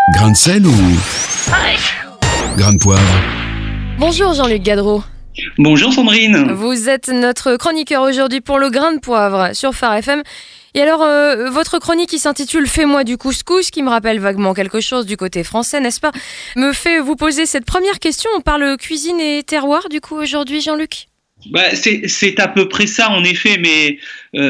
Grain de sel ou grain de poivre? Bonjour Jean-Luc Gadreau. Bonjour Sandrine. Vous êtes notre chroniqueur aujourd'hui pour le grain de poivre sur Phare FM. Et alors, votre chronique qui s'intitule « Fais-moi du couscous », qui me rappelle vaguement quelque chose du côté français, n'est-ce pas, me fait vous poser cette première question. On parle cuisine et terroir du coup aujourd'hui, Jean-Luc ? C'est à peu près ça en effet, mais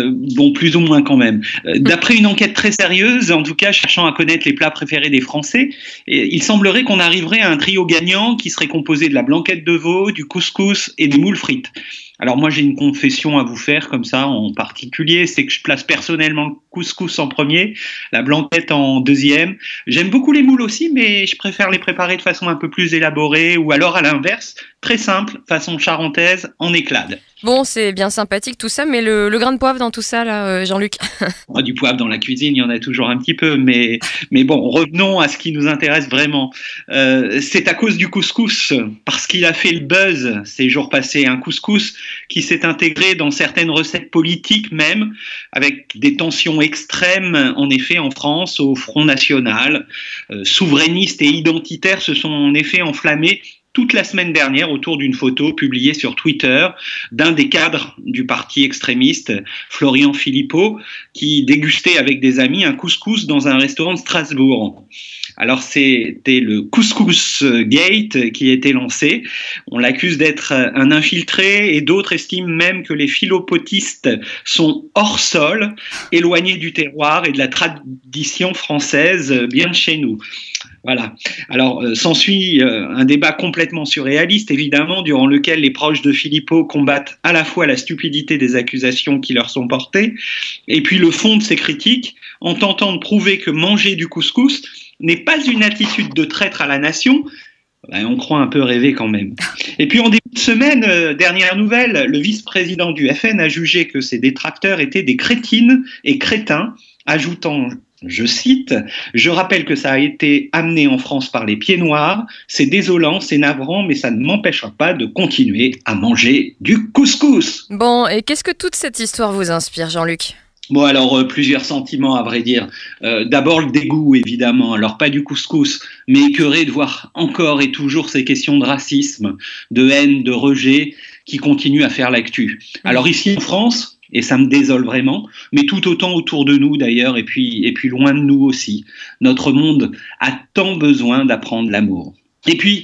plus ou moins quand même. D'après une enquête très sérieuse, en tout cas cherchant à connaître les plats préférés des Français, il semblerait qu'on arriverait à un trio gagnant qui serait composé de la blanquette de veau, du couscous et des moules frites. Alors moi j'ai une confession à vous faire comme ça en particulier, c'est que je place personnellement le couscous en premier, la blanquette en deuxième. J'aime beaucoup les moules aussi, mais je préfère les préparer de façon un peu plus élaborée ou alors à l'inverse, très simple, façon charentaise, en éclade. Bon, c'est bien sympathique tout ça, mais le grain de poivre dans tout ça, là, Jean-Luc. Du poivre dans la cuisine, il y en a toujours un petit peu, mais bon, revenons à ce qui nous intéresse vraiment. C'est à cause du couscous, parce qu'il a fait le buzz ces jours passés. Un couscous qui s'est intégré dans certaines recettes politiques même, avec des tensions extrêmes, en effet, en France, au Front National. Souverainistes et identitaires se sont en effet enflammés toute la semaine dernière autour d'une photo publiée sur Twitter d'un des cadres du parti extrémiste, Florian Philippot, qui dégustait avec des amis un couscous dans un restaurant de Strasbourg. Alors c'était le Couscous Gate qui a été lancé. On l'accuse d'être un infiltré et d'autres estiment même que les philopotistes sont hors sol, éloignés du terroir et de la tradition française bien de chez nous. Voilà. Alors, s'ensuit un débat complètement surréaliste, évidemment, durant lequel les proches de Philippot combattent à la fois la stupidité des accusations qui leur sont portées, et puis le fond de ces critiques, en tentant de prouver que manger du couscous n'est pas une attitude de traître à la nation. On croit un peu rêver quand même. Et puis en début de semaine, dernière nouvelle, le vice-président du FN a jugé que ses détracteurs étaient des crétines et crétins, ajoutant, je cite, « Je rappelle que ça a été amené en France par les pieds noirs, c'est désolant, c'est navrant, mais ça ne m'empêchera pas de continuer à manger du couscous ». Bon, et qu'est-ce que toute cette histoire vous inspire, Jean-Luc ? Bon, alors, plusieurs sentiments, à vrai dire. D'abord, le dégoût, évidemment. Alors, pas du couscous, mais écœuré de voir encore et toujours ces questions de racisme, de haine, de rejet, qui continuent à faire l'actu. Alors, ici, en France, et ça me désole vraiment, mais tout autant autour de nous, d'ailleurs, et puis loin de nous aussi. Notre monde a tant besoin d'apprendre l'amour. Et puis,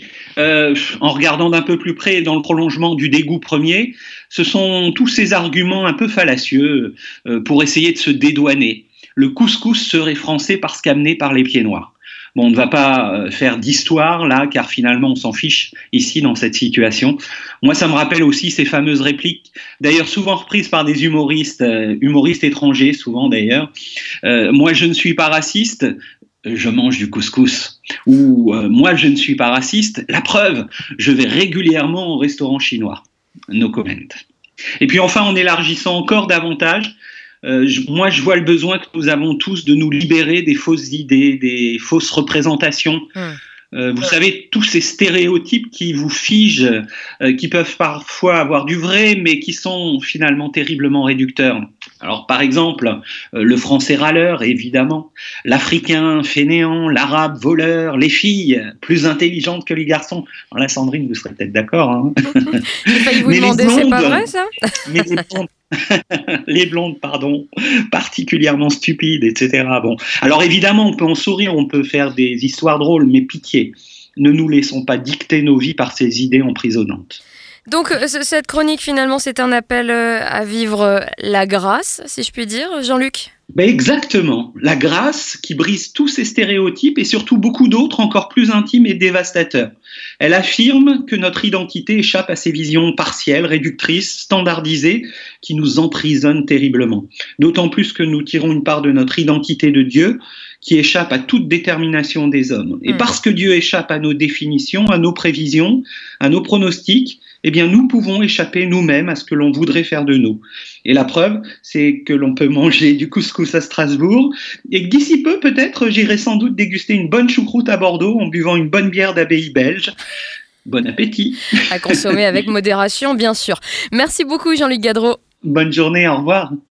en regardant d'un peu plus près dans le prolongement du dégoût premier, ce sont tous ces arguments un peu fallacieux pour essayer de se dédouaner. Le couscous serait français parce qu'amené par les pieds noirs. Bon, on ne va pas faire d'histoire là, car finalement on s'en fiche ici dans cette situation. Moi, ça me rappelle aussi ces fameuses répliques, d'ailleurs souvent reprises par des humoristes étrangers, souvent d'ailleurs. Moi, je ne suis pas raciste. Je mange du couscous. Ou moi, je ne suis pas raciste. La preuve, je vais régulièrement au restaurant chinois. No comment. Et puis enfin, en élargissant encore davantage, moi, je vois le besoin que nous avons tous de nous libérer des fausses idées, des fausses représentations. Vous savez, tous ces stéréotypes qui vous figent, qui peuvent parfois avoir du vrai, mais qui sont finalement terriblement réducteurs. Alors, par exemple, le français râleur, évidemment, l'africain fainéant, l'arabe voleur, les filles plus intelligentes que les garçons. Alors là, Sandrine, vous serez peut-être d'accord. Hein. J'ai failli vous demander, c'est pas vrai ça ? Mais les blondes, particulièrement stupides, etc. Bon, alors évidemment, on peut en sourire, on peut faire des histoires drôles, mais pitié, ne nous laissons pas dicter nos vies par ces idées emprisonnantes. Donc, cette chronique, finalement, c'est un appel à vivre la grâce, si je puis dire, Jean-Luc ? Exactement, la grâce qui brise tous ces stéréotypes et surtout beaucoup d'autres encore plus intimes et dévastateurs. Elle affirme que notre identité échappe à ces visions partielles, réductrices, standardisées, qui nous emprisonnent terriblement. D'autant plus que nous tirons une part de notre identité de Dieu qui échappe à toute détermination des hommes. Et parce que Dieu échappe à nos définitions, à nos prévisions, à nos pronostics, eh bien nous pouvons échapper nous-mêmes à ce que l'on voudrait faire de nous. Et la preuve, c'est que l'on peut manger du couscous à Strasbourg et que d'ici peu, peut-être, j'irai sans doute déguster une bonne choucroute à Bordeaux en buvant une bonne bière d'abbaye belge. Bon appétit. À consommer avec modération, bien sûr. Merci beaucoup, Jean-Luc Gadreau. Bonne journée, au revoir.